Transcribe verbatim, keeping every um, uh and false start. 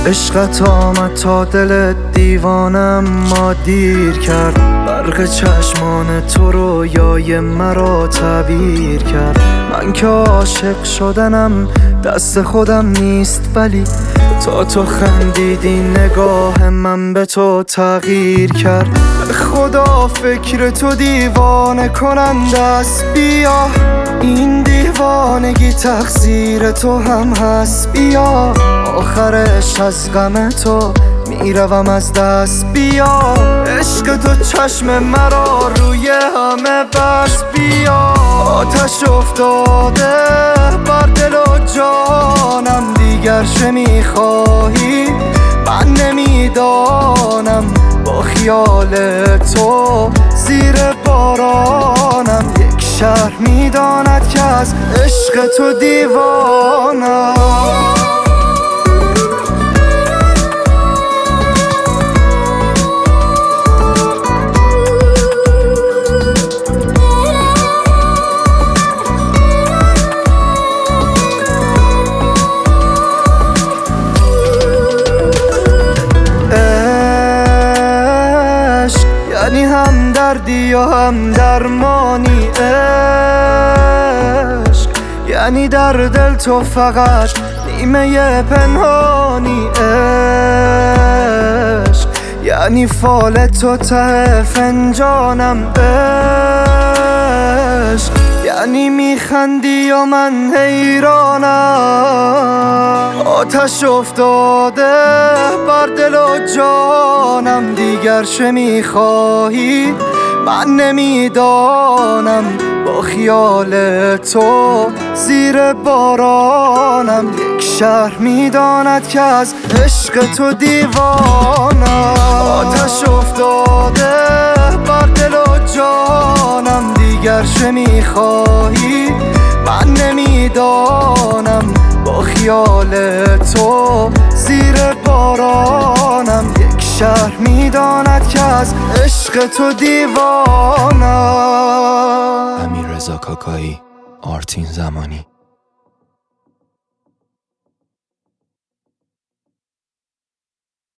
عشقت آمد تا دل دیوانم ما دیر کرد. برق چشمان تو رویای مرا تعبیر کرد. من که عاشق شدنم دست خودم نیست، ولی تا تو خندیدی نگاه من به تو تغییر کرد. به خدا فکر تو دیوانه کننده است، بیا این دیوانگی تقصیر تو هم هست. بیا آخرش از غم تو میروم از دست. بیا عشق تو چشم مرا روی همه بس. بیا آتش افتاده بر دل و جانم، دیگر چه میخواهی من نمیدانم. با خیال تو زیر بارانم، یک شهر میداند که از عشق تو دیوانم. یعنی هم دردی و هم درمانی، عشق یعنی در دل تو فقط نیمه پنهانی. عشق یعنی فال تو ته فنجانم. عشق یعنی میخندی و من حیرانم. آتش افتاده بر دل و جانم، دیگر چه میخواهی من نمیدانم. با خیال تو زیر بارانم، یک شهر میداند که از عشق تو دیوانم. آتش افتاده بر دل و جانم، دیگر چه میخواهی من نمیدانم. با خیال تو زیر بارانم، یک شهر میداند که از عشق تو دیوانم. امیررضا کاکایی، آرتین زمانی.